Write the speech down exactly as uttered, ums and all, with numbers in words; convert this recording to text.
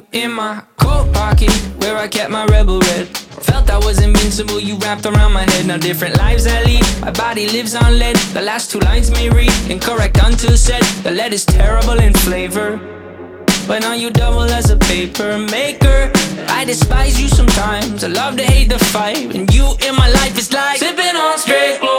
in my coat pocket, where I kept my rebel red. Felt I was invincible, you wrapped around my head. Now different lives I lead, my body lives on lead. The last two lines may read incorrect until said. The lead is terrible in flavor, but now you double as a paper maker. I despise you sometimes, I love to hate the fight. And you in my life is like sipping on straight glory.